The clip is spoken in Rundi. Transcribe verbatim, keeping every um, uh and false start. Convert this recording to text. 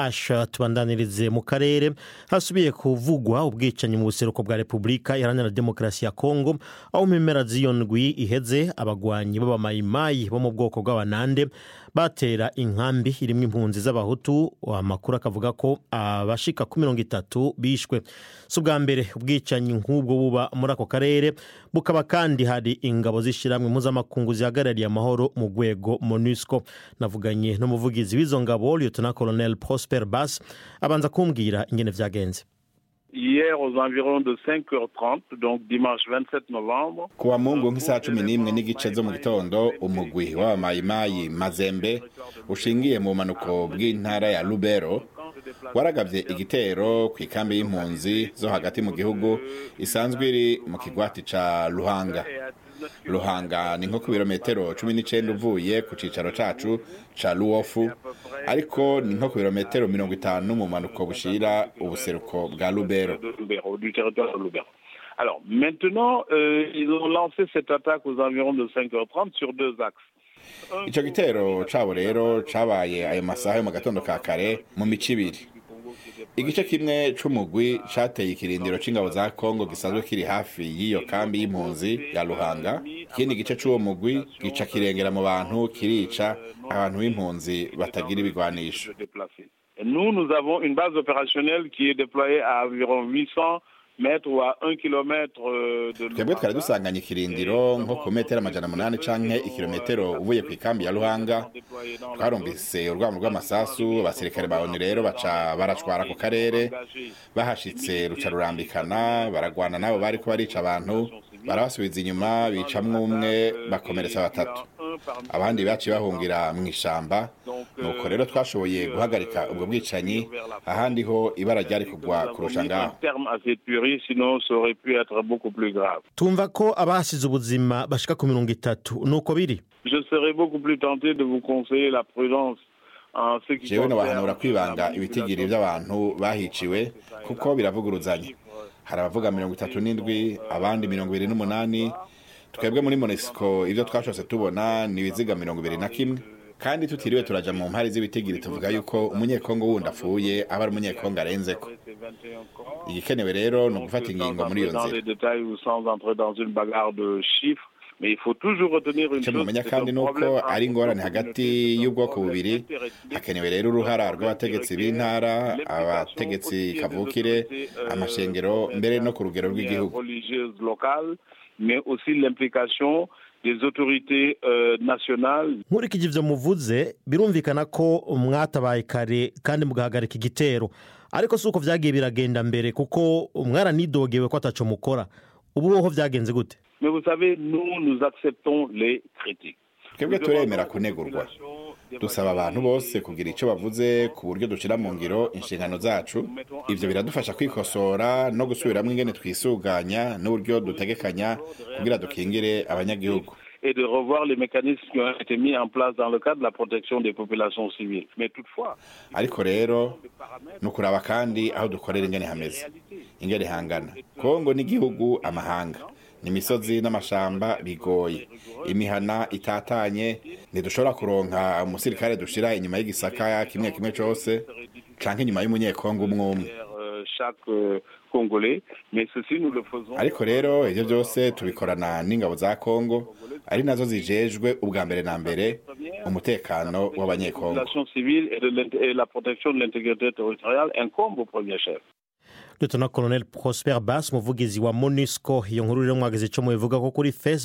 Asha. Tubandanirize mu karere hasubiye kuvugwa ubwicanyi mu buseruko bwa Repubulika Iharanira Demokarasi ya Kongo, aho mu mpera z'iyo ndwi iheze abagwanyi b'abamayimayi bo mu bwoko bw'abanande batera inkambi irimwo impunzi z'abahutu. Amakuru akavuga ko abashika ku mirongo itatu bishwe. Si ubwa mbere ubwicanyi nk'ubwo buba muri ako karere, bukaba kandi hari ingabo z'ishiramwe mpuzamakungu zihagarariye amahoro mu rwego MONUSCO. Navuganye n'umuvugizi w'izo ngabo Lieutenant Colonel Prosper Bass, abanza kumbwira ingene vyagenze. Hier aux environs de cinq heures trente, donc dimanche vingt-sept novembre, kuwa Mungu nk'isaha cumi n'imwe n'igice zo mu gitondo, umugwi w'abamayimayi Mazembe ushingiye mu manuko bw'intara ya Lubero waragavye igitero ku ikambi y'impunzi zo hagati mu gihugu isanzwe iri mu kigwati ca Luhanga. Luhanga ni nko ku birometero cumi n'icenda uvuye ku cicaro cacu ca Luofu, ariko ni nko ku birometero mirongo itanu mu manuko bushira ubuseruko bwa Lubero. Alors maintenant, euh, ils ont lancé cette attaque aux environs de cinq heures trente sur deux axes. Ico gitero cabo rero cabaye ayo masaha yo mu gatondo ka kare mu mico ibiri. Igice kimwe c'umugwi cateye ikirindiro c'ingabo za Kongo gisanzwe kiri hafi y'iyo kambi y'impunzi ya Luhanga. Ikindi gice c'uwo mugwi gica kirengera mu bantu, kirica abantu b'impunzi batagira ibigwanisho. Nous, nous avons une base opérationnelle qui est déployée à environ huit cents mètres ou à un kilomètre de Luhanga. Twebwe twari dusanganye ikirindiro nko ku metero amajana munani canke ikilometero uvuye ku ikambi ya Luhanga. Twarumvise urwamo rw'amasasu, abasirikare ba ONU rero baca barashwara ku karere, bahashitse ruca rurambikana, baragwana nabo bariko barica abantu, barabasubiza inyuma, bicamwo umwe, bakomeretsa batatu. Abandi baciye bahungira mu ishamba. Nuko rero twashoboye guhagarika ubwo bwicanyi, ahandi ho ibara ryari kugwa kurusha ngaho. Tumva ko abahasize ubuzima bashika ku mirongo itatu, nuko biri. Je serais beaucoup plus tenté de vous conseiller la prudence. Jewe nobahanura kwibanga ibitigiri by'abantu bahiciwe kuko biravuguruzanya. Hari abavuga mirongo itatu n'indwi, abandi mirongo ibiri n'umunani. Twebwe muri MONUSCO ivyo twashose tubona ni ibiziga mirongo ibiri na kimwe, kandi tutiriwe turaja mu mpari z'ibitigiri tuvuga yuko umunyekongo wundi apfuye aba ari umunyekongo arenzeko. Igikenewe rero ni ugufata ingingo muri iyo nzira. Mais il faut toujours retenir une chose, c'est kandi nuko ari ingorane hagati y'ubwoko bubiri. Hakenewe rero uruhara rw'abategetsi b'intara, abategetsi kavukire, amashengero, mbere no ku rugero rw'igihugu. Mais aussi l'implication des autorités euh, nationales. Nkurikije ivyo muvuze, birumvikana ko mwatabaye kare kandi mugahagarika igitero, ariko suko vyagiye biragenda mbere kuko mwaranidogewe ko ataco mukora. Ubu ho vyagenze gute? Mais vous savez, nous nous acceptons les critiques. Twebwe turemera kunegurwa. Dusaba abantu bose kugira ico bavuze ku buryo dushira mu ngiro inshingano zacu. Ivyo biradufasha kwikosora no gusubiramwo ingene twisuganya n'uburyo dutegekanya kugira dukingire abanyagihugu. Et de revoir les mécanismes qui ont été mis en place dans le cadre de la protection des populations civiles. Mais toutefois, ariko rero nukuraba kandi aho dukorera ingene hameze, ingene hangana. Kongo n'igihugu amahanga, n'imisozi n'amashamba bigoye, imihana itatanye, ntidushobora kuronka umusirikare dushira inyuma y'igisaka kimwe kimwe cose canke inyuma y'umunyekongo umwe umwe. Chaque Congolais, mais ceci nous le faisons. Ariko rero ivyo byose tubikorana n'ingabo za Kongo, ari nazo zijejwe ubwa mbere na mbere umutekano w'abanyekongo. La protection civile et, de et la protection de l'intégrité territoriale incombe au premier chef. Lieutenant Colonel Prosper Bass, muvugizi wa MONUSCO. Iyo nkuru rero mwageze ico mubivuga ko kuri Facebook.